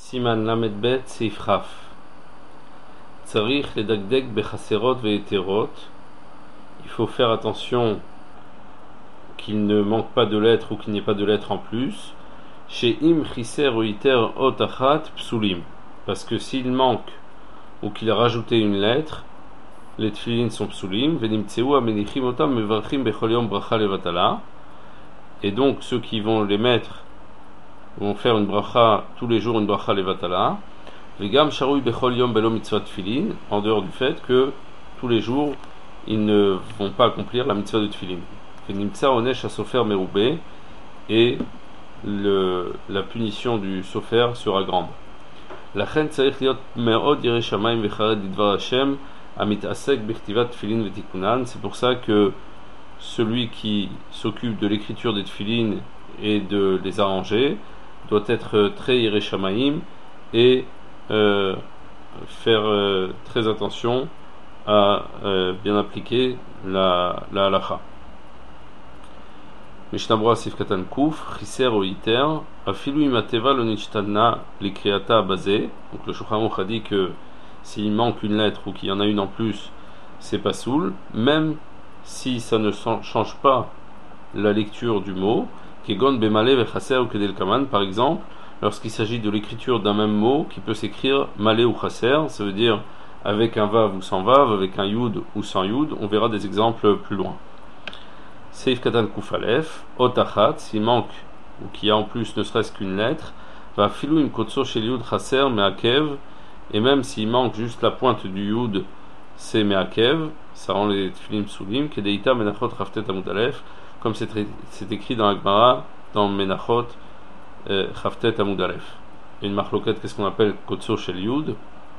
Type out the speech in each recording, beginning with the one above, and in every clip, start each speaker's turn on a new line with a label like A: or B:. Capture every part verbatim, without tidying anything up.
A: Siman Lamed Bet Seif Chaf. Tzarich ledagdek bechaserot ve'eterot. Il faut faire attention qu'il ne manque pas de lettres ou qu'il n'y ait pas de lettres en plus. Chez im chiser ou iter ot achat psulim. Parce que s'il manque ou qu'il a rajouté une lettre, les tefilin sont psulim. Venimtseu amenichim otam mevarchim bechol yom bracha levatala. Et donc ceux qui vont les mettre vont faire une bracha tous les jours, une bracha levatala. Vegam sharoui bechol yom belo mitzvah tefilin, en dehors du fait que tous les jours ils ne vont pas accomplir la mitzvah de tefilin. Venimtsa onesh asofer merubé, et le, la punition du sofer sera grande. Lachen tzarich liot me'od yirei shamayim vechared lidvar Hashem amit'asek bechtivat tefilin vetikunan. C'est pour ça que celui qui s'occupe de l'écriture des tefilin et de les arranger doit être très yirei shamayim et euh, faire euh, très attention à euh, bien appliquer la, la halacha. Mishnah Berurah Sif Katan Kuf, Chiser ou Iter, Afilu imateva lo nishtana likriata basé. Donc le Shulchan Aruch a dit que s'il manque une lettre ou qu'il y en a une en plus, c'est pas soul, même si ça ne change pas la lecture du mot. Kegon bemale vechaser ou kedel kaman, par exemple, lorsqu'il s'agit de l'écriture d'un même mot qui peut s'écrire malé ou chaser, ça veut dire avec un vav ou sans vav, avec un yud ou sans yud. On verra des exemples plus loin. Seif Katan Kufalef, Otachat, s'il manque ou qu'il y a en plus ne serait-ce qu'une lettre, va filou im kotso shel yud chaser meakev, et même s'il manque juste la pointe du yud, c'est meakev, ça rend les tefilin soulim, kedeita menachot raftet amud alef, comme c'est, c'est écrit dans la Gemara, dans menachot raftet amud alef. Une marloquette, qu'est-ce qu'on appelle kotso shel yud,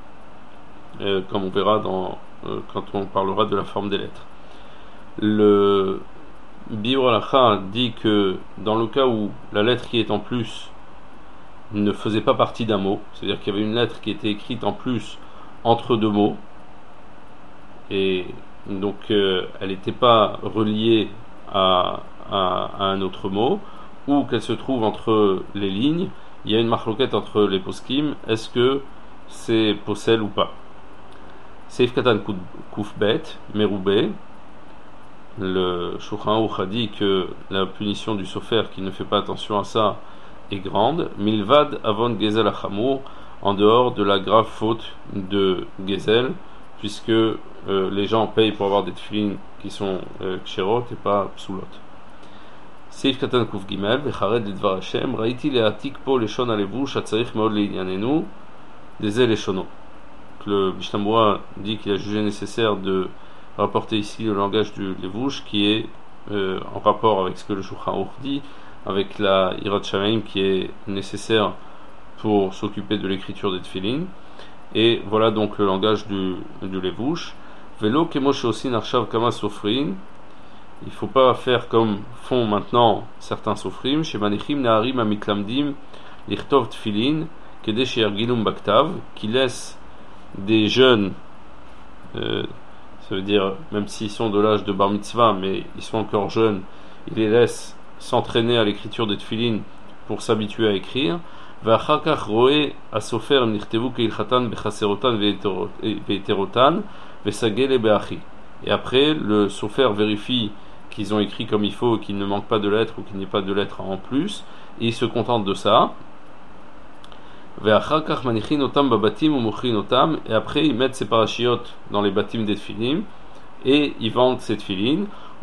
A: euh, comme on verra dans, euh, quand on parlera de la forme des lettres. Le Biur Halacha dit que dans le cas où la lettre qui est en plus ne faisait pas partie d'un mot, c'est-à-dire qu'il y avait une lettre qui était écrite en plus entre deux mots, et donc euh, elle n'était pas reliée à, à, à un autre mot, ou qu'elle se trouve entre les lignes, il y a une marloquette entre les poskim, est-ce que c'est possel ou pas. Seif Katan Kufbet, Merubé. Le Shulchan Aruch a dit que la punition du sofer qui ne fait pas attention à ça est grande. Milvad avon gezel achamour, en dehors de la grave faute de gezel, puisque euh, les gens payent pour avoir des tefilin qui sont kshérot euh, et pas psoulot. Seif Katan Kuf Gimel vechared lidvar Hashem raiti leatik po leshon alevush atzarich meod le'inyanenu dezel leshono. Le Mishnah Berurah dit qu'il a jugé nécessaire de rapporter ici le langage du Levouche qui est euh, en rapport avec ce que le Shulchan Aruch dit, avec la Hirat Shamayim qui est nécessaire pour s'occuper de l'écriture des tefilin. Et voilà donc le langage du, du Levouche. Velo kemo sheosin arshav kama sofrin. Il ne faut pas faire comme font maintenant certains sofrim. Shemanichim naarim amitlamdim lichtov tefilin kede she'ergilum baktav, qui laissent des jeunes euh, ça veut dire, même s'ils sont de l'âge de bar mitzvah, mais ils sont encore jeunes, ils les laissent s'entraîner à l'écriture des tefilin pour s'habituer à écrire. Et après, le sofer vérifie qu'ils ont écrit comme il faut, qu'il ne manque pas de lettres ou qu'il n'y ait pas de lettres en plus, et il se contente de ça. Et après ils mettent ces parachiotes dans les batim des tefilin et ils vendent ces tefilin.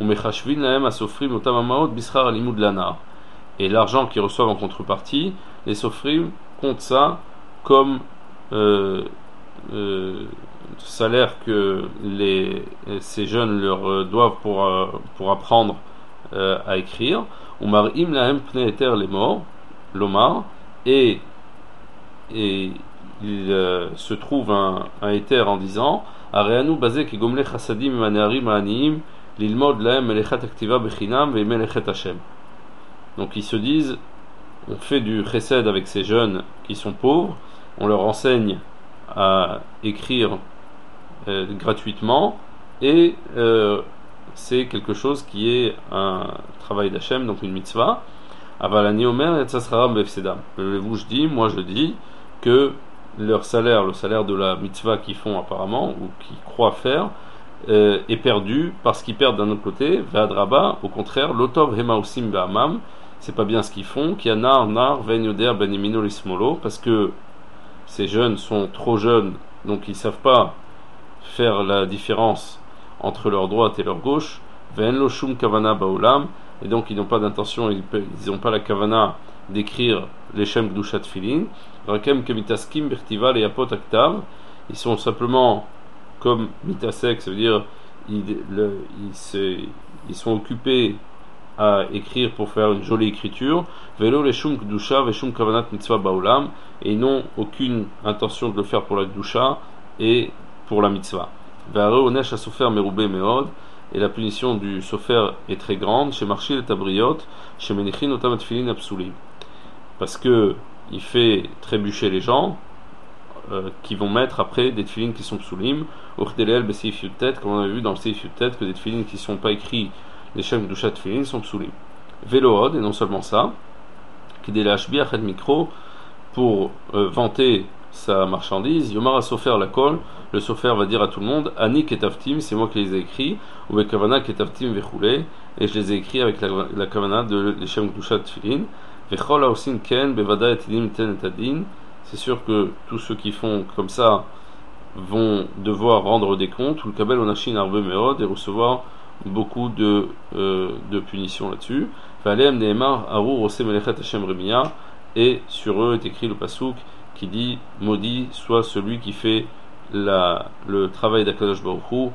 A: Et l'argent qu'ils reçoivent en contrepartie, les sofrim comptent ça comme euh, euh, salaire que les, ces jeunes leur doivent pour, euh, pour apprendre euh, à écrire. Et et il euh, se trouve un, un éther en disant Areanu basé ki gomle chassadim manearim aniim lilmod lahem melechat aktiva bechinam ve melechet Hashem. Donc ils se disent, on fait du chesed avec ces jeunes qui sont pauvres, on leur enseigne à écrire euh, gratuitement, et euh, c'est quelque chose qui est un travail d'Hashem, donc une mitzvah. Avalani omer et ça sera befsedam. Le Levouche dit, moi je dis que leur salaire, le salaire de la mitzvah qu'ils font apparemment, ou qu'ils croient faire, euh, est perdu parce qu'ils perdent d'un autre côté. Ve'adraba, au contraire, l'otov hemaosim ve'amam, c'est pas bien ce qu'ils font, qui a nar nar ve'en yoder ben yemino lismolo, parce que ces jeunes sont trop jeunes, donc ils savent pas faire la différence entre leur droite et leur gauche. Ve'en lo shum kavana ba'olam, et donc ils n'ont pas d'intention, ils n'ont pas la kavana d'écrire les Shem Gdushat Tfilin. Rakem kemitaskim birtival et apot aktav, ils sont simplement comme mitasek, ça veut dire ils, le, ils, se, ils sont occupés à écrire pour faire une jolie écriture. Velo le shum Gdusha ve shum kavanat mitzvah ba'olam, et ils n'ont aucune intention de le faire pour la Gdusha et pour la mitzvah. Ve'are onesh ha-sofer merubeh meod, et la punition du sofer est très grande, chez Marchil et Tabriot, chez Menichin otam tefilin apsulim, parce que il fait trébucher les gens euh, qui vont mettre après des tefilin qui sont psulim, urdelel beseif yutet, comme on a vu dans le seif yutet que des tefilin qui ne sont pas écrits, les shem gdushat tefilin sont psulim. Velood, et non seulement ça, qui délachbi achet micro pour euh, vanter sa marchandise, Yomar sofer la kol, le sofer va dire à tout le monde, Ani ketavtim, c'est moi qui les ai écrits, ou Kavana ketavtim vechule, et je les ai écrits avec la, la kavana de l'Eshem Gdushat Tfilin, vechol haosin ken bevada etidim ten etadin, c'est sûr que tous ceux qui font comme ça vont devoir rendre des comptes, ou le kabel onashin arbe meod, et recevoir beaucoup de, euh, de punitions là-dessus. Valem neemar arur ose melechet Hashem remia, et sur eux est écrit le pasouk qui dit maudit soit celui qui fait la, le travail d'Akadosh Baruch Hu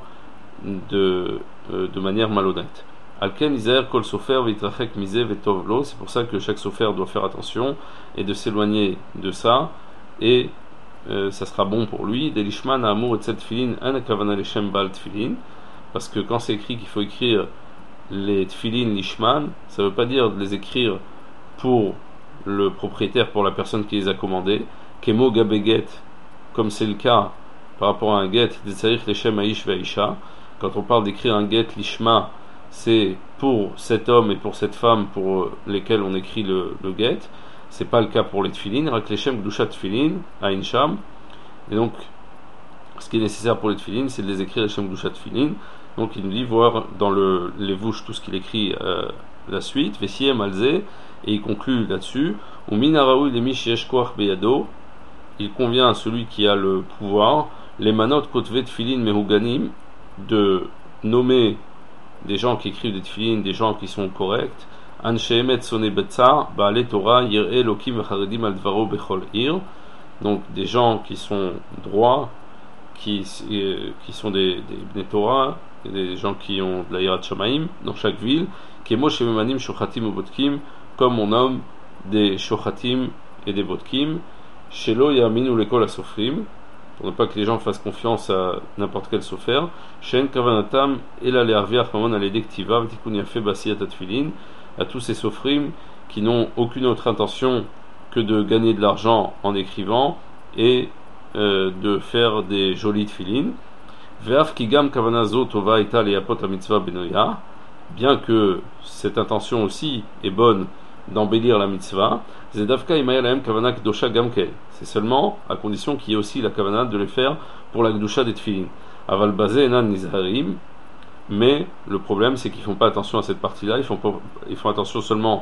A: de, euh, de manière malhonnête. Alken iser kol sofer vitrachek mise vetovlo, c'est pour ça que chaque sofer doit faire attention et de s'éloigner de ça, et euh, ça sera bon pour lui. Delishman amour et tfilin an kavana leshem bal tfilin, parce que quand c'est écrit qu'il faut écrire les tfilin lishman, ça veut pas dire de les écrire pour le propriétaire, pour la personne qui les a commandés, kemo gabeget, comme c'est le cas par rapport à un get, des tsarich leshem aish veisha. Quand on parle d'écrire un get lishma, c'est pour cet homme et pour cette femme pour lesquels on écrit le, le get. C'est pas le cas pour les tfilin. Rak leshem gdushat tfilin ain sham. Et donc, ce qui est nécessaire pour les tfilin, c'est de les écrire leshem gdushat tfilin. Donc, il nous dit voir dans le, les vouches tout ce qu'il écrit euh, la suite. Vesiem alze, et il conclut là-dessus. Ou minaraou lemi sheyesh koach beyado. Il convient à celui qui a le pouvoir, les manot kotve tfilin mehuganim, de nommer des gens qui écrivent des tfilin, des gens qui sont corrects. Anshe emet soné betzar, ba'ale Torah, yir'e elokim vecharedim al dvaro bechol ir. Donc des gens qui sont droits, qui, euh, qui sont des, des bnei Torah, des gens qui ont de la yirat shamaim dans chaque ville. Kemo shememanim shochatim ou botkim, comme on nomme des shochatim et des botkim. Shelo yaminu lekol asofrim, pour ne pas que les gens fassent confiance à n'importe quel sofer. Shen kavanatam ela le'arviach mamon aledektiva v'tikun yafe basiyat atfilin, à tous ces sofrim qui n'ont aucune autre intention que de gagner de l'argent en écrivant et euh, de faire des jolis tfilin. Ve'af kigam kavanazo tova eta le'apot mitzvah benoya, bien que cette intention aussi est bonne d'embellir la mitzvah, Zedavka imayalahem kavana kdosha gamkel, c'est seulement à condition qu'il y ait aussi la kavana de les faire pour la kdosha des tfilin. Aval bazé enan nizharim, mais le problème c'est qu'ils font pas attention à cette partie-là, ils font pas, ils font attention seulement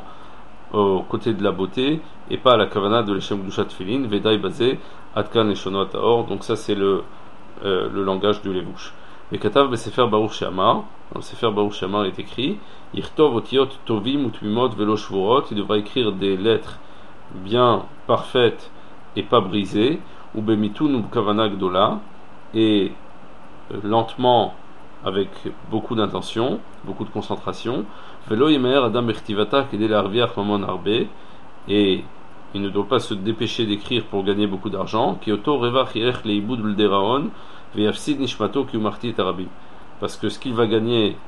A: au côté de la beauté et pas à la kavana de l'Eshem kdosha tfilin. Vedai bazé atkan leshonot aor, donc ça c'est le euh, le langage du levouche. Et katav besefer baruch she'amar, dans le sefer baruch she'amar est écrit Yirtov otiot tovim utmimot velo shvurot, il devra écrire des lettres bien parfaites et pas brisées, ou bemitun ou kavana gdola, et euh, lentement avec beaucoup d'intention, beaucoup de concentration. Velo yemer adam bertivata kedel arviach mamon arbe, et il ne doit pas se dépêcher d'écrire pour gagner beaucoup d'argent. Kyoto revach yelech leibud b'lderaon ve'yafsid nishmato kiumarti tarabi, parce que ce qu'il va gagner,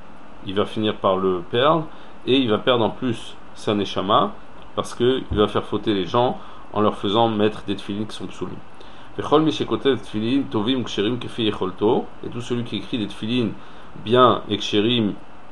A: il va finir par le perdre, et il va perdre en plus sa neshama, parce qu'il va faire fauter les gens en leur faisant mettre des tfilin qui sont psulim. Vechol mi shekotev tfilin tovim ksherim kefi yecholto, et tout celui qui écrit des tfilin bien et ksherim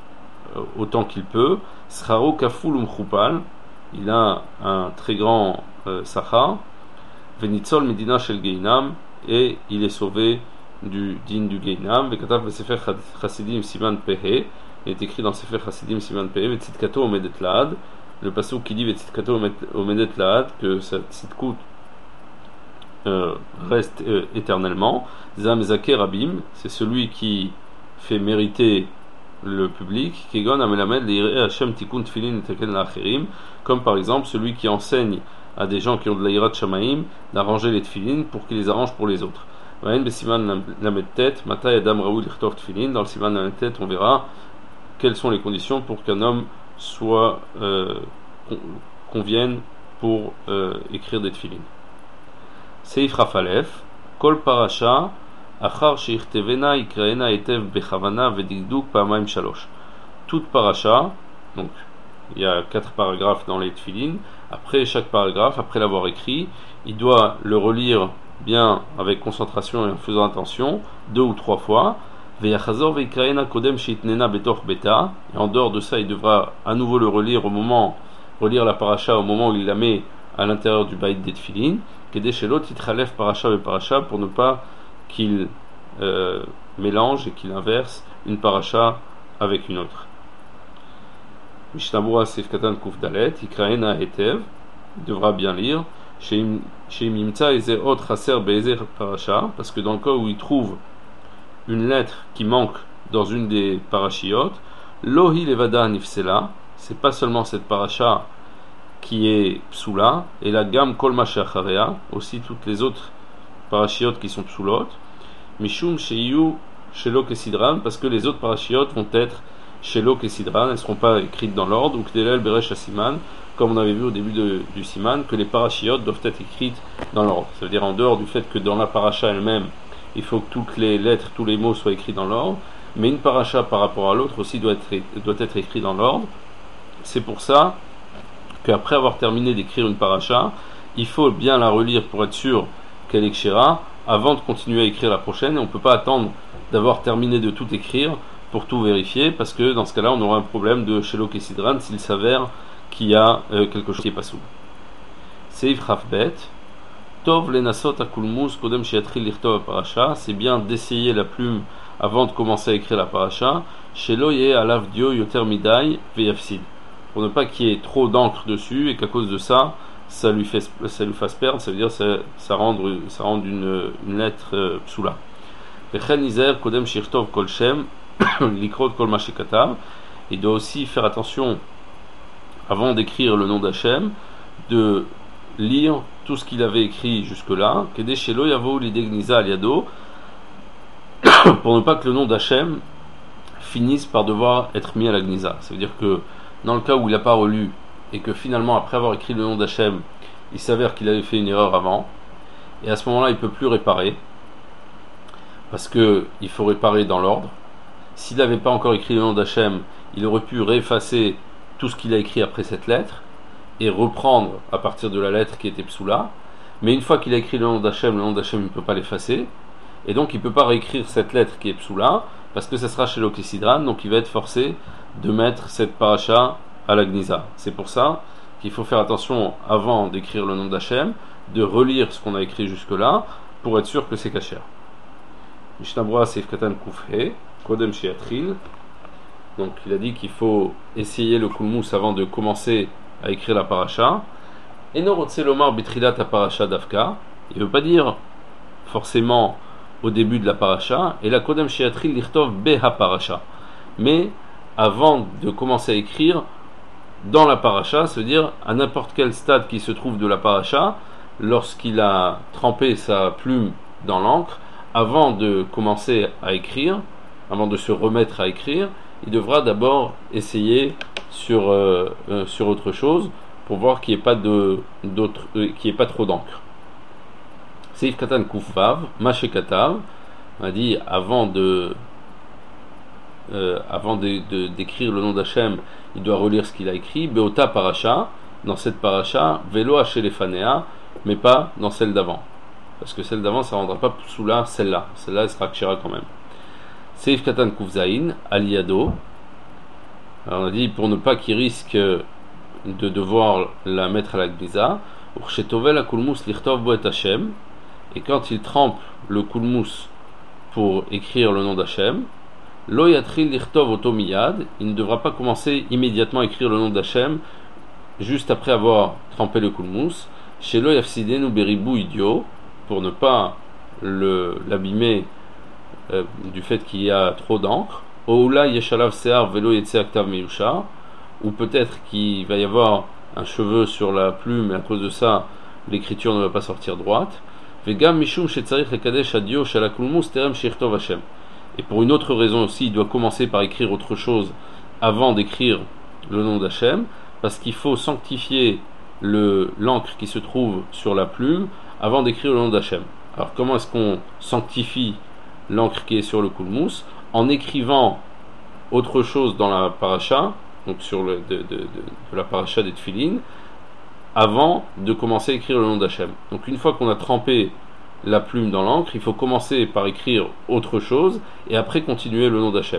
A: autant qu'il peut, scharo kaful umchupal, il a un très grand euh, sachar. Venitzol Medina Shel Geinam, et il est sauvé du din du Geinam. Vekatav Sefer Chasidim Siman Pehe, il est écrit dans le Sefer Chasidim Siman Pehe, Vetzitkato Omedet Laad, le passage qui dit Vetzitkato Omedet Laad, que cette tzitkout euh, reste euh, éternellement. Zam Zaker Rabim, c'est celui qui fait mériter le public, Kegon Amelamed Leire Hashem Tikkun Tfilin Teken Lacherim, comme par exemple celui qui enseigne à des gens qui ont de l'Aïrat Shamaim d'arranger les tfilin pour qu'ils les arrangent pour les autres. Vayen Besiman Lamed Tet, Matai Adam Raoul Lichtov Tfilin, dans le Siman Lamed Tet, on verra quelles sont les conditions pour qu'un homme soit euh, convienne pour euh, écrire des tfilin. Seif Rafalef, Kol Parasha, Achar Sheichtevena Ikraena Etev Bechavana Vedigduk Pamaim Shalosh. Toute paracha, donc il y a quatre paragraphes dans les tfilin. Après chaque paragraphe, après l'avoir écrit, il doit le relire bien avec concentration et en faisant attention, deux ou trois fois. Et en dehors de ça, il devra à nouveau le relire au moment, relire la paracha au moment où il la met à l'intérieur du baït des tfilin. Paracha et paracha, pour ne pas qu'il euh, mélange et qu'il inverse une paracha avec une autre. Mishnabura Sif Katan Kuf Dalet, Ikraena Etev, il devra bien lire, chez Mimtsa Ezer Ot Chaser Beezer Parasha, parce que dans le cas où il trouve une lettre qui manque dans une des parachiotes, Lohi Levada Nifsela, c'est pas seulement cette paracha qui est psoula, et la gamme Kol Mashacharea, aussi toutes les autres parachiotes qui sont psoulot, Mishum Sheyu Shelo Kesidran, parce que les autres parachiotes vont être Shelo Kesidran, elles ne seront pas écrites dans l'ordre, ou Kdelel Beresh Siman, comme on avait vu au début de, du Siman, que les parachiotes doivent être écrites dans l'ordre. Ça veut dire en dehors du fait que dans la paracha elle-même, il faut que toutes les lettres, tous les mots soient écrits dans l'ordre, mais une paracha par rapport à l'autre aussi doit être, doit être écrit dans l'ordre. C'est pour ça qu'après avoir terminé d'écrire une paracha, il faut bien la relire pour être sûr qu'elle est kshera, avant de continuer à écrire la prochaine, et on ne peut pas attendre d'avoir terminé de tout écrire pour tout vérifier, parce que dans ce cas-là, on aura un problème de Shelo Kesidran s'il s'avère qu'il y a euh, quelque chose qui est pas sous. Seif Rafbet, Tov Lenasot Akulmus Kodem Shiatril Lichtov Parasha, c'est bien d'essayer la plume avant de commencer à écrire la paracha, Shelo Ye Alav Dio Yoter Midai Veyafsid, pour ne pas qu'il y ait trop d'encre dessus et qu'à cause de ça, ça lui, fait, ça lui fasse perdre, ça veut dire ça, ça rendre, ça rendre une, une lettre euh, psoula. Vechen Izer Kodem Shirtov Kol Shem Likrot Kol Mashikatav, il doit aussi faire attention avant d'écrire le nom d'Hachem, de lire tout ce qu'il avait écrit jusque-là, Kede Shelo Yavo Lidegniza Aliado, pour ne pas que le nom d'Hachem finisse par devoir être mis à la Gniza. Ça veut dire que dans le cas où il n'a pas relu, et que finalement, après avoir écrit le nom d'Hachem, il s'avère qu'il avait fait une erreur avant, et à ce moment-là, il ne peut plus réparer, parce qu'il faut réparer dans l'ordre. S'il n'avait pas encore écrit le nom d'Hachem, il aurait pu réeffacer tout ce qu'il a écrit après cette lettre, et reprendre à partir de la lettre qui était psoula, mais une fois qu'il a écrit le nom d'Hachem, le nom d'Hachem il ne peut pas l'effacer, et donc il ne peut pas réécrire cette lettre qui est psoula, parce que ça sera chez l'Okisidran, donc il va être forcé de mettre cette paracha à la Gniza. C'est pour ça qu'il faut faire attention, avant d'écrire le nom d'Hachem, de relire ce qu'on a écrit jusque-là, pour être sûr que c'est kasher. Mishnabura Seif Katan Kufhe, Kodem Shiatril, donc il a dit qu'il faut essayer le kulmus avant de commencer à écrire la paracha. Et Norotse Lomar Bitrilat a paracha d'Afka, il ne veut pas dire forcément au début de la paracha, et la Kodem Shiatril Lichtov Beha paracha, mais avant de commencer à écrire dans la paracha, c'est-à-dire à n'importe quel stade qui se trouve de la paracha, lorsqu'il a trempé sa plume dans l'encre, avant de commencer à écrire, avant de se remettre à écrire, il devra d'abord essayer sur, euh, euh, sur autre chose pour voir qu'il n'y ait pas de, d'autre, euh, qu'il n'y ait pas trop d'encre. Seif Katan Kufvav, Mashe Katav, on a dit avant de euh, avant de, de, d'écrire le nom d'Hachem, il doit relire ce qu'il a écrit. Beota Paracha, dans cette paracha, Velo Hachelefanea, mais pas dans celle d'avant. Parce que celle d'avant, ça ne rendra pas psoula celle-là. Celle-là, elle sera kshira quand même. Seif Katan Kufzain, Aliado. Alors on a dit pour ne pas qu'il risque de devoir la mettre à la Gniza, Urshetovel akulmus lichtov bo et Hashem, et quand il trempe le kulmus pour écrire le nom d'Hachem, lo yatril lichtov oto miyad, il ne devra pas commencer immédiatement à écrire le nom d'Hachem juste après avoir trempé le kulmus, chez lo yafsidenu beribou idiot, pour ne pas le, l'abîmer euh, du fait qu'il y a trop d'encre, oula yeshalav sear velo yetse aktav meyusha, ou peut-être qu'il va y avoir un cheveu sur la plume et à cause de ça l'écriture ne va pas sortir droite. Vegam mishum shetzarich lekadesh adio shala kulmus terem shirtov Hashem. Et pour une autre raison aussi, il doit commencer par écrire autre chose avant d'écrire le nom d'Hachem, parce qu'il faut sanctifier le, l'encre qui se trouve sur la plume avant d'écrire le nom d'Hachem. Alors comment est-ce qu'on sanctifie l'encre qui est sur le kulmus? En écrivant autre chose dans la paracha, donc sur le, de, de, de, de la paracha des Tfilin, avant de commencer à écrire le nom d'Hachem. Donc une fois qu'on a trempé la plume dans l'encre, il faut commencer par écrire autre chose et après continuer le nom d'Hachem.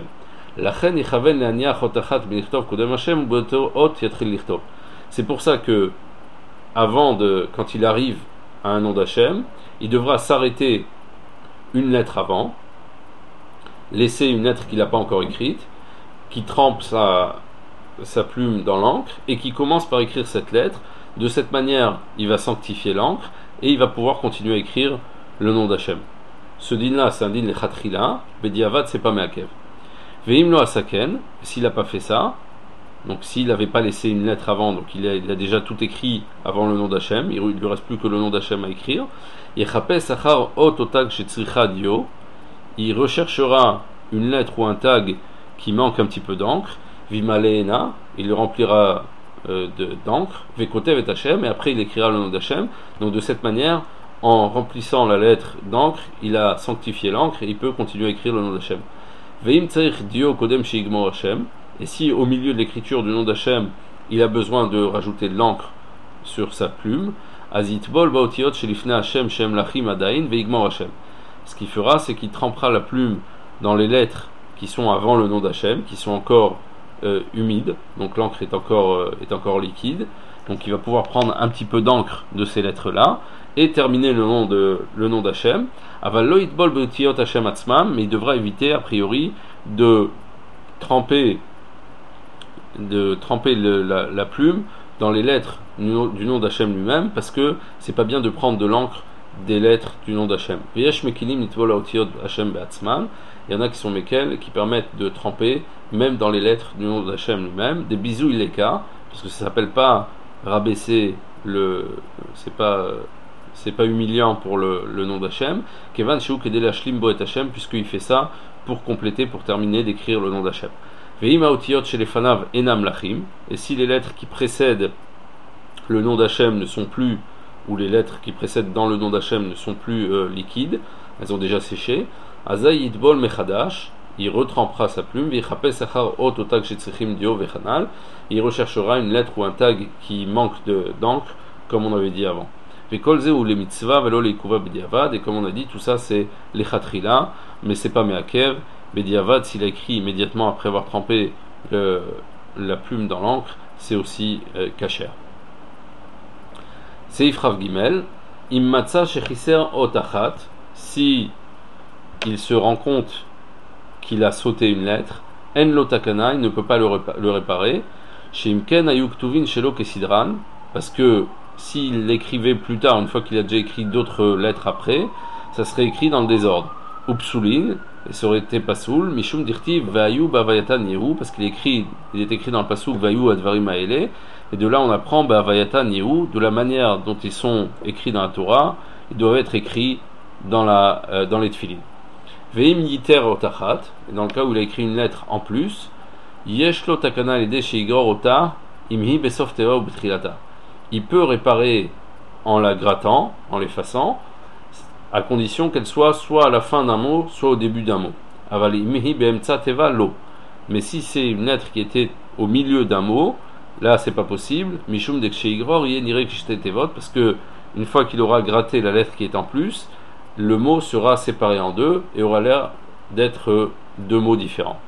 A: C'est pour ça que avant de, quand il arrive à un nom d'Hachem, il devra s'arrêter une lettre avant, laisser une lettre qu'il n'a pas encore écrite, qui trempe sa, sa plume dans l'encre et qui commence par écrire cette lettre. De cette manière, il va sanctifier l'encre et il va pouvoir continuer à écrire le nom d'Hachem. Ce din-là, c'est un din lechatchila, bediavad, c'est pas meakev. Veim lo asaken, s'il n'a pas fait ça, donc s'il n'avait pas laissé une lettre avant, donc il a, il a déjà tout écrit avant le nom d'Hachem, il ne lui reste plus que le nom d'Hachem à écrire. Yechapes achar ot otag shetzricha dio, il recherchera une lettre ou un tag qui manque un petit peu d'encre, vimaleena, il le remplira euh, de, d'encre, vekotev et Hachem, et après il écrira le nom d'Hachem. Donc de cette manière, en remplissant la lettre d'encre, il a sanctifié l'encre et il peut continuer à écrire le nom d'Hachem. Veim tzarich dio kodem sheigmor Hachem, et si au milieu de l'écriture du nom d'Hachem, il a besoin de rajouter de l'encre sur sa plume, azitbol baotiot shelifna Hachem shem lachim adain veigmor Hachem. Ce qu'il fera, c'est qu'il trempera la plume dans les lettres qui sont avant le nom d'Hachem, qui sont encore euh, humides, donc l'encre est encore, euh, est encore liquide, donc il va pouvoir prendre un petit peu d'encre de ces lettres-là, et terminer le nom, de, le nom d'Hachem. Aval lo yitbol beotiot Hachem atzmam, mais il devra éviter, a priori, de tremper, de tremper le, la, la plume dans les lettres du nom, du nom d'Hachem lui-même, parce que c'est pas bien de prendre de l'encre des lettres du nom d'Hachem. Il y en a qui sont méquels, qui permettent de tremper même dans les lettres du nom d'Hachem lui-même. Des bisous ileka, parce que ça s'appelle pas rabaisser le, c'est pas, c'est pas humiliant pour le, le nom d'Hachem. Kevan sheu kedel hashlim bo et Hachem, puisqu'il fait ça pour compléter, pour terminer d'écrire le nom d'Hachem. Veim haotiyot shelefanav enam lachim, et si les lettres qui précèdent le nom d'Hachem ne sont plus, où les lettres qui précèdent dans le nom d'Hachem ne sont plus euh, liquides, elles ont déjà séché, Azay yitbol mechadash, il retrempera sa plume, vichapes achar ot otag shetzrichim dio vechanal, il recherchera une lettre ou un tag qui manque de, d'encre, comme on avait dit avant. Vekol ze ou les mitzvah velo leikuva bediavad, et comme on a dit, tout ça c'est lechatrila, mais c'est pas meakev. Bediavad, s'il a écrit immédiatement après avoir trempé le, la plume dans l'encre, c'est aussi euh, kasher. Seif Rav Gimel, immatza shechiser otachat, si il se rend compte qu'il a sauté une lettre, en lotakana, il ne peut pas le, répa- le réparer, shimken ayuktuvin shelo kesidran, parce que s'il l'écrivait plus tard, une fois qu'il a déjà écrit d'autres lettres après, ça serait écrit dans le désordre. Upsulin, et ça aurait été pasoul, mishum dirtiv vayu bavayatan yehu, parce qu'il est écrit, il est écrit dans le pasouk vayu advarim haele. Et de là, on apprend Bavayatan Yehu, de la manière dont ils sont écrits dans la Torah, ils doivent être écrits dans, la, euh, dans les Tfilin. Veim yiter otachat, et dans le cas où il a écrit une lettre en plus, Yesh lo takana lede sheigor ota, imhi besof teva ou betrilata. Il peut réparer en la grattant, en l'effaçant, à condition qu'elle soit soit à la fin d'un mot, soit au début d'un mot. Aval imhi beemtsa teva lo. Mais si c'est une lettre qui était au milieu d'un mot, là, c'est pas possible. Mishum deksheigror yenirek shtetevot, parce que une fois qu'il aura gratté la lettre qui est en plus, le mot sera séparé en deux et aura l'air d'être deux mots différents.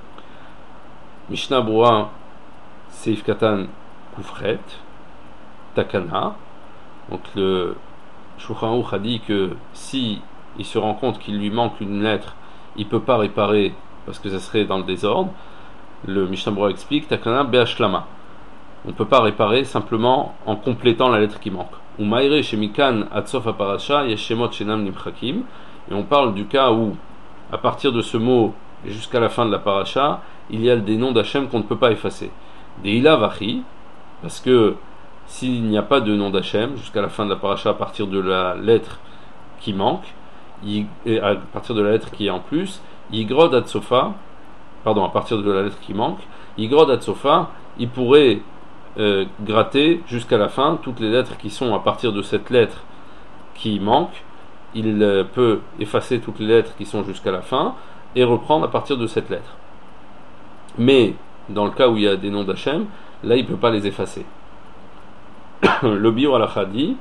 A: Mishnah Brura Seif Katan Koufret. takana. Donc le Shulchan Aruch a dit que si il se rend compte qu'il lui manque une lettre, il ne peut pas réparer parce que ça serait dans le désordre. Le Mishnah Berurah explique takana be'ashlama. On ne peut pas réparer simplement en complétant la lettre qui manque. Ou maïre shemikan atsof aparasha yeshemot shenam nimchakim. Et on parle du cas où, à partir de ce mot jusqu'à la fin de la paracha, il y a des noms d'Hachem qu'on ne peut pas effacer. Des ila vachi, parce que s'il n'y a pas de nom d'Hachem jusqu'à la fin de la paracha à partir de la lettre qui manque, et à partir de la lettre qui est en plus, yigrod atsofa, pardon, à partir de la lettre qui manque, yigrod atsofa, il pourrait euh, gratter jusqu'à la fin toutes les lettres qui sont à partir de cette lettre qui manque. Il euh, peut effacer toutes les lettres qui sont jusqu'à la fin et reprendre à partir de cette lettre. Mais dans le cas où il y a des noms d'Hachem, là il ne peut pas les effacer. Le Biur Halacha dit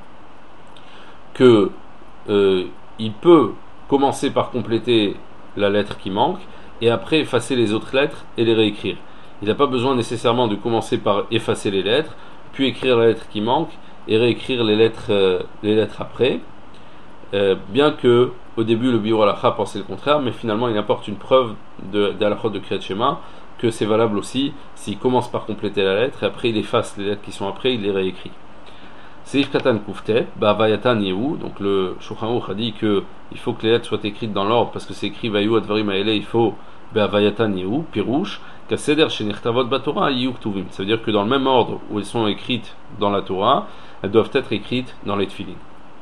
A: que euh, il peut commencer par compléter la lettre qui manque et après effacer les autres lettres et les réécrire. Il n'a pas besoin nécessairement de commencer par effacer les lettres, puis écrire la lettre qui manque et réécrire les lettres, euh, les lettres après. Euh, bien que au début le Biur Halacha pensait le contraire, mais finalement il apporte une preuve de, de halachot de Kriyat Shema que c'est valable aussi s'il commence par compléter la lettre et après il efface les lettres qui sont après, il les réécrit. Seif Katan Kuftet, Ba'avayatan Yehu, donc le Shulchan Aruch a dit que il faut que les lettres soient écrites dans l'ordre parce que c'est écrit Vayu Advarim Haele, il faut Ba'avayatan Yehu, Pirouche, Kaseder Shenirtavot Batorah Yehu Ktuvim. Ça veut dire que dans le même ordre où elles sont écrites dans la Torah, elles doivent être écrites dans les Tfilin.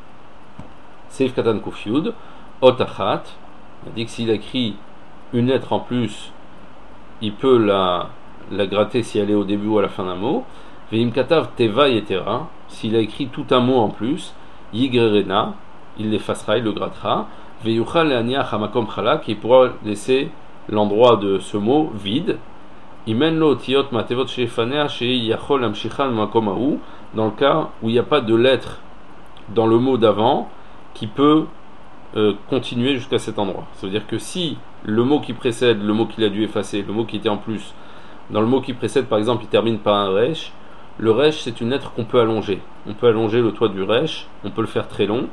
A: Seif Katan Kufyud, Otachat, on a dit que s'il écrit une lettre en plus, il peut la, la gratter si elle est au début ou à la fin d'un mot. Veim Katav Teva Yetera, s'il a écrit tout un mot en plus, Yigrerena, il l'effacera, il le grattera. Veyuchal Leaniach Hamakom Chalak, il pourra laisser l'endroit de ce mot vide. Imen lo Otiot Matevot Shefanea Shei Yachol Amshichan Makom Ahu, dans le cas où il n'y a pas de lettre dans le mot d'avant qui peut euh, continuer jusqu'à cet endroit. Ça veut dire que si le mot qui précède, le mot qu'il a dû effacer, le mot qui était en plus, dans le mot qui précède par exemple il termine par un resh, le resh c'est une lettre qu'on peut allonger. On peut allonger le toit du resh, on peut le faire très long,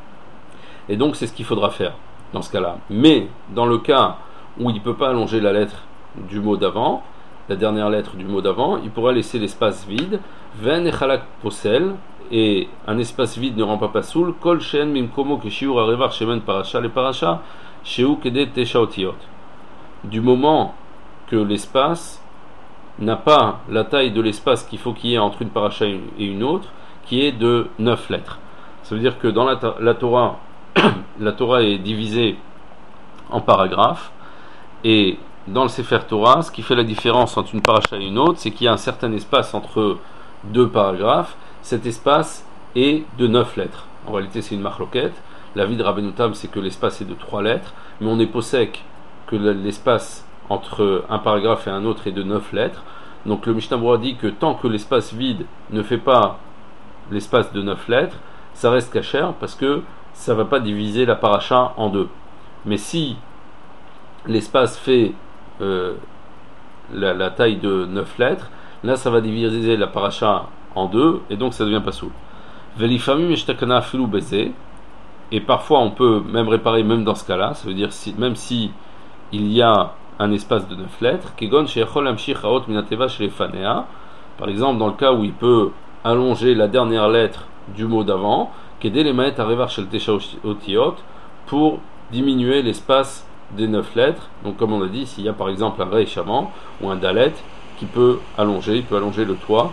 A: et donc c'est ce qu'il faudra faire dans ce cas-là. Mais dans le cas où il ne peut pas allonger la lettre du mot d'avant, la dernière lettre du mot d'avant, il pourra laisser l'espace vide, ven echalak posel, et un espace vide ne rend pas pasoul, kol shen mimkomo keshiur arevar shemen parasha le parasha, sheu kede tesha otiot. Du moment que l'espace n'a pas la taille de l'espace qu'il faut qu'il y ait entre une paracha et une autre, qui est de neuf lettres. Ça veut dire que dans la, la Torah, la Torah est divisée en paragraphes, et dans le Sefer Torah, ce qui fait la différence entre une paracha et une autre, c'est qu'il y a un certain espace entre deux paragraphes. Cet espace est de neuf lettres. En réalité, c'est une marloquette. L'avis de Rabbeinu Tam, c'est que l'espace est de trois lettres, mais on est possèque que l'espace entre un paragraphe et un autre est de neuf lettres. Donc le Mishnah Berurah dit que tant que l'espace vide ne fait pas l'espace de neuf lettres, ça reste kasher parce que ça ne va pas diviser la paracha en deux. Mais si l'espace fait euh, la, la taille de neuf lettres, là ça va diviser la paracha en deux et donc ça devient pas soul. Velifamim eshtakana afilu beze, et parfois on peut même réparer même dans ce cas-là, ça veut dire si, même si il y a un espace de neuf lettres, kegon sheyachol amshich haot minateva shelefanea, par exemple dans le cas où il peut allonger la dernière lettre du mot d'avant, kedé les maet arevar shel tesha otiot, pour diminuer l'espace des neuf lettres. Donc comme on a dit, s'il y a par exemple un rei chaman ou un dalet qui peut allonger, il peut allonger le toit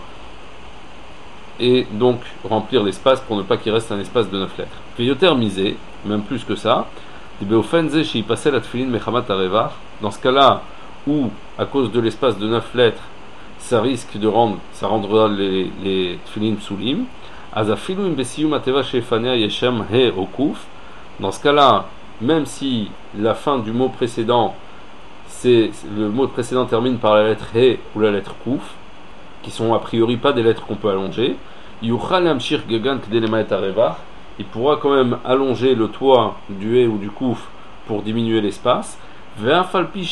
A: et donc remplir l'espace pour ne pas qu'il reste un espace de neuf lettres. Veyoter misé, même plus que ça, dans ce cas-là où à cause de l'espace de neuf lettres ça risque de rendre, ça rendra les, les tfilin psulim, dans ce cas-là, même si la fin du mot précédent, c'est le mot précédent termine par la lettre He ou la lettre Kuf, qui sont a priori pas des lettres qu'on peut allonger, il pourra quand même allonger le toit du He ou du Kuf pour diminuer l'espace, bien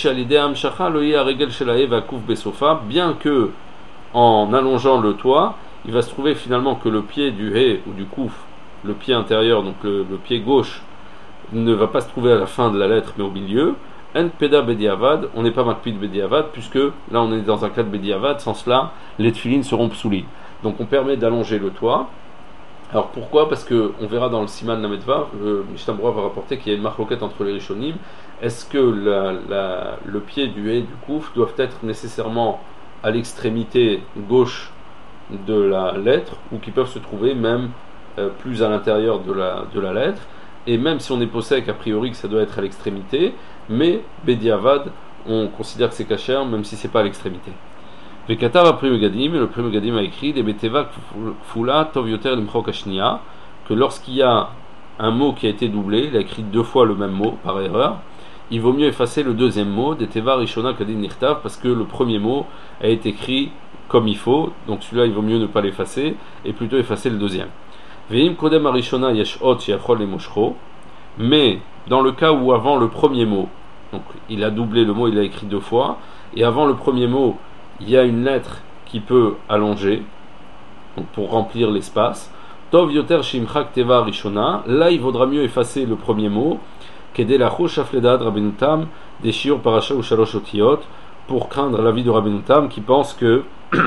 A: que en allongeant le toit, il va se trouver finalement que le pied du He ou du Kouf, le pied intérieur, donc le, le pied gauche, ne va pas se trouver à la fin de la lettre mais au milieu. En peda bediavad, on n'est pas makpid bediavad, puisque là on est dans un cas de bediavad, sans cela les tefilines seront psouli. Donc on permet d'allonger le toit. Alors pourquoi? Parce que on verra dans le Siman Lamedvar, le Mishnah Berurah va rapporter qu'il y a une marloquette entre les Rishonim. Est-ce que la, la, le pied du He du Kouf doivent être nécessairement à l'extrémité gauche de la lettre, ou qui peuvent se trouver même euh, plus à l'intérieur de la, de la lettre? Et même si on est possèque, a priori que ça doit être à l'extrémité, mais Bediavad, on considère que c'est kasher, même si c'est pas à l'extrémité. Vekatav a Pri Megadim, le Pri Megadim a écrit des Beteva Fula Tov Yoter Limchok Ashnia, que lorsqu'il y a un mot qui a été doublé, il a écrit deux fois le même mot par erreur, il vaut mieux effacer le deuxième mot, des Teva Rishona Kadin Nirtav, parce que le premier mot a été écrit comme il faut, donc celui-là il vaut mieux ne pas l'effacer, et plutôt effacer le deuxième. Veim Kodem Arishona Yesh Ot Yachol Lemoshro, mais dans le cas où avant le premier mot, donc il a doublé le mot, il a écrit deux fois, et avant le premier mot, il y a une lettre qui peut allonger, donc pour remplir l'espace. Tov Yoter Shimchak Teva Rishona, là il vaudra mieux effacer le premier mot, Kedelacho Shafledad Rabbeinu Tam, des Shiur Parasha ou Shalosh Otiyot, pour craindre l'avis de Rabbeinu Tam qui pense que,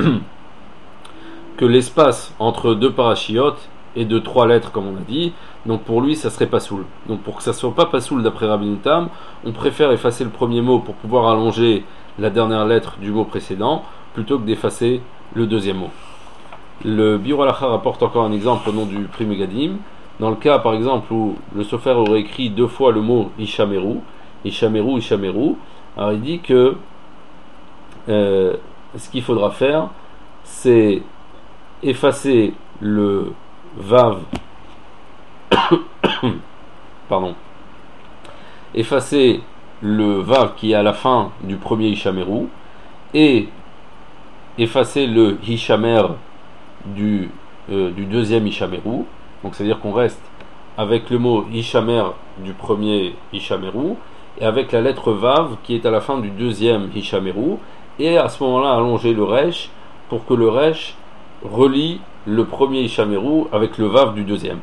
A: que l'espace entre deux parashiot et de trois lettres, comme on a dit, donc pour lui ça serait pas soul. Donc pour que ça soit pas pas soul d'après Rabbeinu Tam, on préfère effacer le premier mot pour pouvoir allonger la dernière lettre du mot précédent plutôt que d'effacer le deuxième mot. Le Biur Halacha rapporte encore un exemple au nom du Pri Megadim. Dans le cas par exemple où le Sofer aurait écrit deux fois le mot Ishameru, Ishameru, Ishameru, alors il dit que euh, ce qu'il faudra faire c'est effacer le Vav pardon effacer le Vav qui est à la fin du premier Ishameru et effacer le Hishamer du, euh, du deuxième Ishameru. Donc c'est à dire qu'on reste avec le mot Hishamer du premier Hishameru et avec la lettre Vav qui est à la fin du deuxième Hishameru, et à ce moment-là allonger le Resh pour que le Resh relie le premier Ishameru avec le Vav du deuxième.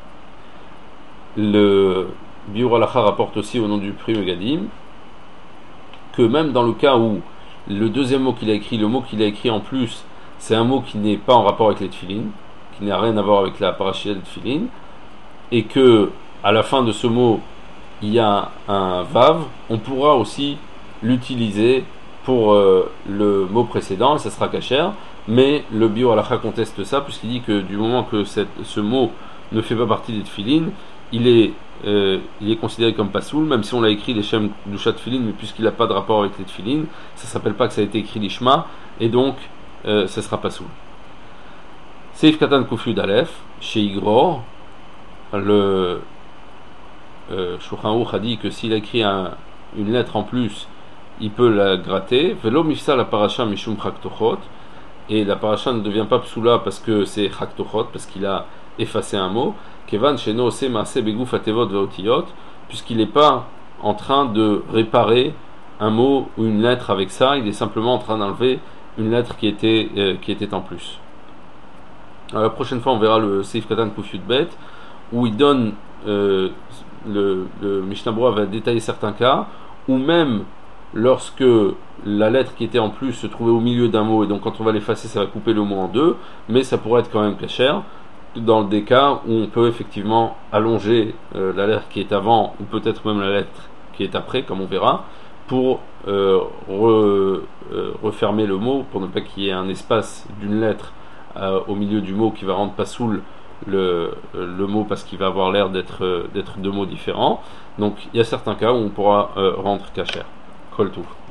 A: Le Biur Halacha rapporte aussi au nom du Pri Megadim que même dans le cas où le deuxième mot qu'il a écrit, le mot qu'il a écrit en plus, c'est un mot qui n'est pas en rapport avec les tefilin, qui n'a rien à voir avec la parashia des tefilin, et que à la fin de ce mot il y a un Vav, on pourra aussi l'utiliser pour euh, le mot précédent, et ça sera kasher. Mais le Biur Halacha conteste ça, puisqu'il dit que du moment que cette, ce mot ne fait pas partie des tefilin, il est, euh, il est considéré comme pasoul, même si on l'a écrit les shem du chat tefilin, mais puisqu'il n'a pas de rapport avec les tefilin, ça ne s'appelle pas que ça a été écrit l'ishma, et donc euh, ça sera pasoul. Seif Katan Kufyud Aleph, chez Igror, le euh, Shulchan Aruch a dit que s'il a écrit un, une lettre en plus, il peut la gratter. Velo mifsa la parasha mishum chaktochot, et la paracha ne devient pas psoula parce que c'est chaktochot, parce qu'il a effacé un mot. Kevan sheno ose maase beguf atevot veotiyot, puisqu'il n'est pas en train de réparer un mot ou une lettre avec ça, il est simplement en train d'enlever une lettre qui était, euh, qui était en plus. Alors, la prochaine fois on verra le Seif Katan Kufyud Bet, où il donne euh, le, le Mishnah Berurah va détailler certains cas où même lorsque la lettre qui était en plus se trouvait au milieu d'un mot, et donc quand on va l'effacer ça va couper le mot en deux, mais ça pourrait être quand même kasher dans des cas où on peut effectivement allonger euh, la lettre qui est avant, ou peut-être même la lettre qui est après, comme on verra, pour euh, re, euh, refermer le mot, pour ne pas qu'il y ait un espace d'une lettre euh, au milieu du mot qui va rendre pas soul le, le mot, parce qu'il va avoir l'air d'être, d'être deux mots différents. Donc il y a certains cas où on pourra euh, rendre kasher. Kol Touf.